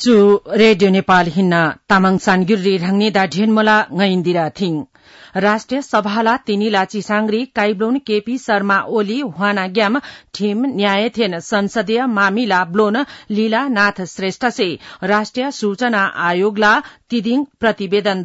चु रेडियो नेपाल हिन्ना तामाङ सानगिरी ढाङ्ने दा ढेनमला ngayindira थिङ राष्ट्रिय सभाला तिनीला चिसाङ्ग्री काइब्लोन केपी शर्मा ओली हुआना ग्याम ठिम न्याय थेन संसदीय मामिला ब्लोन लीला नाथ श्रेष्ठ से राष्ट्रिय सूचना आयोगला तिदिङ प्रतिवेदन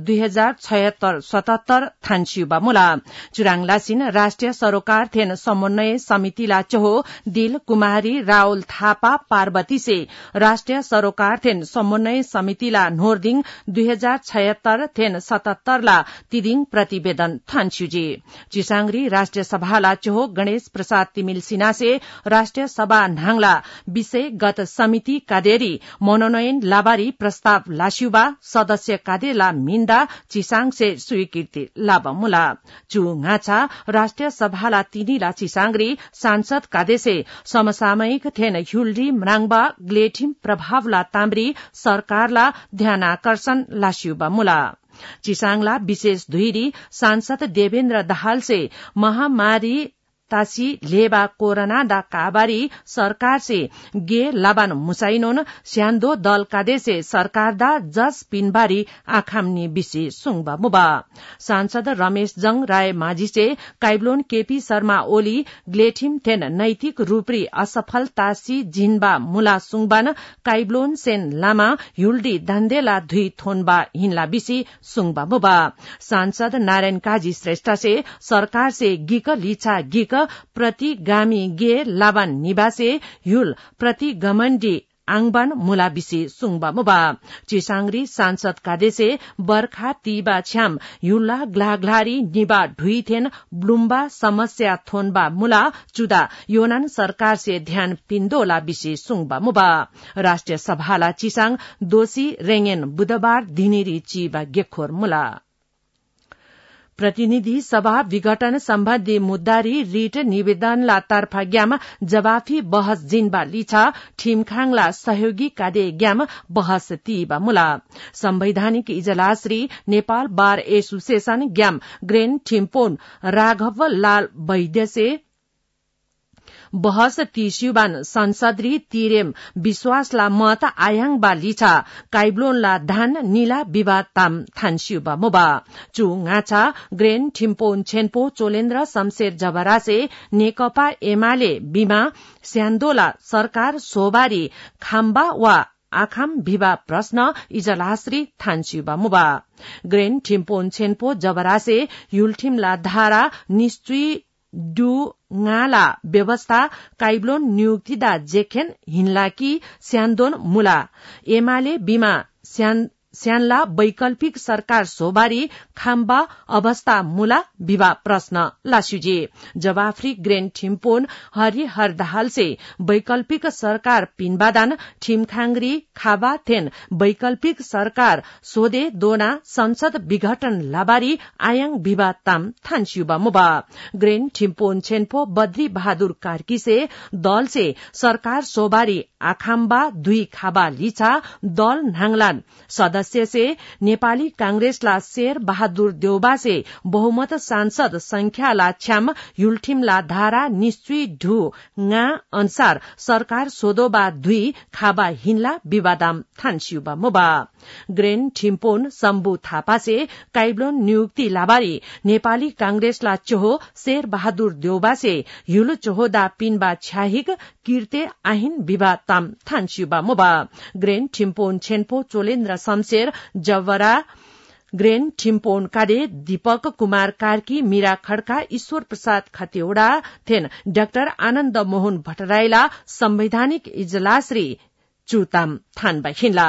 2076-77 थान्स्युबा मुला चुराङलासिन राष्ट्रिय सरोकार थेन समन्वय समितिला चहो दिल कुमारी राउल थापा पार्वती से राष्ट्रिय सरोकार थेन समन्वय समितिला नोर्दिङ 2076 थेन 77 ला तिदिङ प्रतिवेदन थान्स्युजी चिसाङ्ग्री राष्ट्रिय सभाला चहो गणेश प्रसाद तिमिल सिन्हा से राष्ट्रिय सभा नाङला विषय गत समिति कादेरी मनोनयन लाबारी प्रस्ताव लास्युबा सदस्य कादेला मिन्दा चिसाङ से स्वीकृति लाबमुला चुङाछा राष्ट्रिय सभाला तिनीला चिसाङ्ग्री सांसद कादे से समसामयिक थेन ह्युल्डी म्राङबा ग्लेठिम प्रभावला ताम्री सरकारला ध्यानाकर्षण लास्युबा मुला चिसाङला विशेष धुइरी सांसद देवेन्द्र दाहाल से महामारी तासी लेबा कोरोना दा काबारी सरकार से गे लाबान मुसाइनोन स्यान्दो दल कादे से सरकार दा जस पिनबारी आखामनी बिसी सुङबा मुबा सांसद रमेश जङ राय माझी से काइब्लोन केपी शर्मा ओली ग्लेठिम थेन नैतिक रूपरी असफलतासी जिनबा मुला सुङबान काइब्लोन सेन लामा युल्डी धन्देला धुई थोनबा हिनला बिसी सुङबा मुबा सांसद नारायण काजी श्रेष्ठ से सरकार से गिक लिछा गिक प्रतिगामी गे लाबान निवासे युल प्रतिगमण्डी आङबान मुला बिसी सुङबा मुबा चिसाङ्ग्री सांसद कादेसे बर्खा तीबा छ्याम युल्ला ग्लाग्लारी निबा ढुइथेन ब्लुम्बा समस्या थोनबा मुला चुदा योनान सरकार से ध्यान पिन्दोला बिसी सुङबा मुबा राष्ट्रिय सभाला चिसाङ दोषी रेङेन बुधबार दिनेरी चीबा गेखोर मुला प्रतिनिधि सभा विघटन सम्बन्धी मुद्दारी रिट निवेदनला तर्फा ग्याम जवाफी बहस जिनबा लिछा ठिमखाङला सहयोगी कादे ग्याम बहस तीबा मुला संवैधानिक इजलासरी नेपाल बार एसोसिएशन ग्याम ग्रेन ठिम्पोन राघव लाल वैद्य से बहस तीस्युबान संसदरी तिरेम विश्वासला मत आयाङबा लिछा काइब्लोनला धान नीला विवाद ताम थान्स्युबा मुबा चुङाछा ग्रेन ठिम्पोन छेन्पो चोलेन्द्र शमशेर जबरा से नेकपा एमाले बिमा स्यान्दोला सरकार सोबारी खाम्बा वा आखाम भिवा प्रश्न इजलासरी थान्स्युबा मुबा ग्रेन ठिम्पोन छेन्पो जबरा से युल्ठिमला धारा निश्चय डु ngala व्यवस्था काइब्लोन नियुक्तिदा जेखेन हिनलाकी स्यान्दोन मुला एमाले बिमा स्यानला वैकल्पिक सरकार सोबारी खाम्बा अवस्था मुला विवा प्रश्न लास्युजी जवाफरी ग्रेन ठिम्पोन हरिहर दाहाल से वैकल्पिक सरकार पिनबादान ठिमखाङ्ग्री खाबा थेन वैकल्पिक सरकार सोदे दोना संसद विघटन लाबारी आयाङ विवाद ताम थान्स्युबा मुबा ग्रेन ठिम्पोन छेन्पो बद्री बहादुर कार्की से दल से सरकार सोबारी आखाम्बा दुई खाबा लिछा दल नाङलान सदस्य से नेपाली कांग्रेसला शेर बहादुर देउबा से बहुमत सांसद संख्याला छ्याम युल्ठिमला धारा निश्चय ढु nga अनुसार सरकार सोदोबा दुई खाबा हिनला विवादाम थान्स्युबा मुबा ग्रेन ठिम्पोन शम्भु थापा से काइब्लोन नियुक्ति लाबारी नेपाली कांग्रेसला चोहो शेर बहादुर देउबा से युलु चोहोदा पिनबा छ्याहिक किर्ते आहिन विवाद ताम थान्स्युबा मुबा ग्रेन ठिम्पोन छेन्पो चोलेन्द्र शमशेर जवरा ग्रेन ठिम्पोन कादे दीपक कुमार कार्की मीरा खड्का ईश्वर प्रसाद खतिवड़ा थेन डाक्टर आनन्द मोहन भट्टराईला संवैधानिक इजलासरी चुताम थानबा हिनला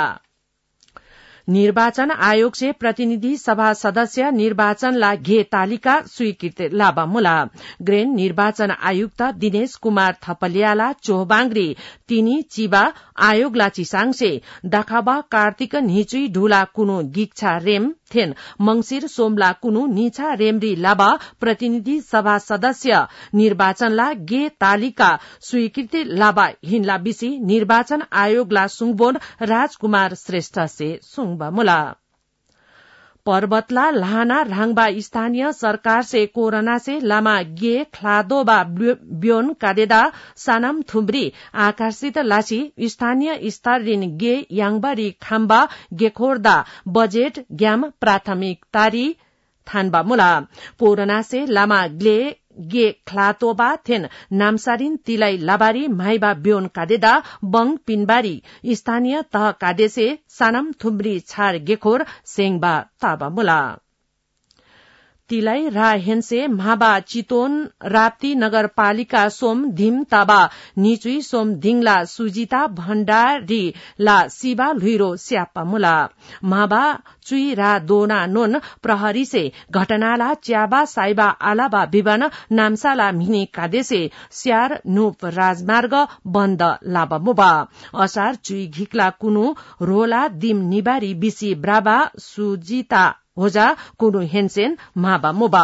निर्वाचन आयोग से प्रतिनिधि सभा सदस्य निर्वाचनला घे तालिका स्वीकृत लाबा मुला ग्रेन निर्वाचन आयुक्त दिनेश कुमार थपलियाला चोहबाङ्ग्री तिनी चिबा आयोगला चिसाङ से दाखाबा कार्तिक निचुई ढुला कुनु गिक्छा रेम थेन मंगिर सोमला कुनु निछा रेमरी लाबा प्रतिनिधि सभा सदस्य निर्वाचनला गे तालिका स्वीकृति लाबा हिनला बिसी निर्वाचन आयोगला सुङबोन राजकुमार श्रेष्ठ से सुङबा मुला पर्वतला लाहाना राङबा स्थानीय सरकार से कोरोना से लामा गे ख्लादोबा ब्योन कादेदा सानाम थुम्ब्री आकर्षित लासी स्थानीय स्तरिन गे याङबारी खाम्बा गेखोर्दा बजेट ग्याम प्राथमिक तारी थानबा मुला कोरोना से लामा गे ख्लातोबा थेन नामसारिन तिलाई लाबारी माइबा ब्योन कादेदा बङ पिनबारी स्थानीय तह कादेसे सानम थुम्ब्री छार गेखोर सेङबा ताबा मुला तिलाई रा हेन्से म्हाबा चितोन राप्ती नगरपालिका सोम धिम ताबा निचुई सोम धिङला सुजिता भण्डारी ला सिबा लुइरो स्यापा मुला म्हाबा चुई रा दोना नोन प्रहरी से घटनाला च्याबा साइबा आलाबा विवन नामसाला मिनी कादेसे स्यार नुप राजमार्ग बन्द लाबा मुबा असार चुई घिक्ला कुनु रोला दिम निबारी बिसी ब्राबा सुजिता होजा कुनु हेन्सेन माबा मुबा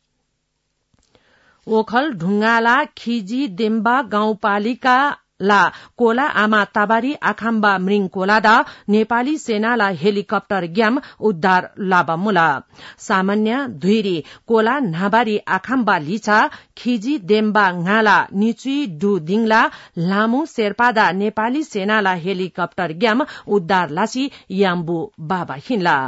ओखल ढुङ्गाला खिजी देम्बा गाउँपालिका ला कोला आमा ताबारी आखाम्बा मृङ कोलादा नेपाली सेनाला हेलिकप्टर ग्याम उद्धार लाबा मुला सामान्य धुइरी कोला नाबारी आखाम्बा लिचा खिजी देम्बा ngaला निचुई डु दिङला लामु शेर्पादा नेपाली सेनाला हेलिकप्टर ग्याम उद्धार लासी याम्बु बाबा हिन्ला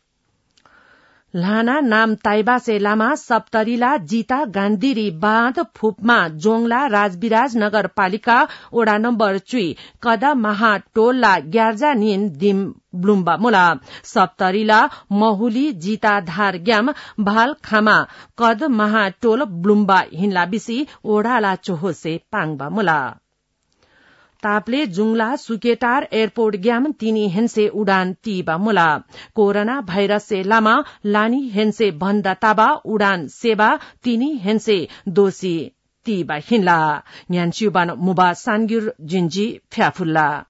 लाना नाम ताइबासे लामा सप्तरीला जीता गान्धीरी बाँध फुपमा जोङला राजविराज नगरपालिका ओडा नम्बर 2 कदा महा टोलला ग्यार्जा निन दिम ब्लुम्बा मुला सप्तरीला महुली जीता धार ग्याम भाल खामा कद महा टोल ब्लुम्बा हिन्ला बिसी ओडाला चोहोसे पाङबा मुला तापले जुङला सुकेटार एयरपोर्ट ग्याम तिनी हेन्से उडान तीबा मुला कोरोना भाइरस से लामा लानी हेन्से भन्दा ताबा उडान सेवा तिनी हेन्से दोषी तीबा हिन्ला न्यान्स्युबान मुबा सानगिर जिन्जी फ्याफुल्ला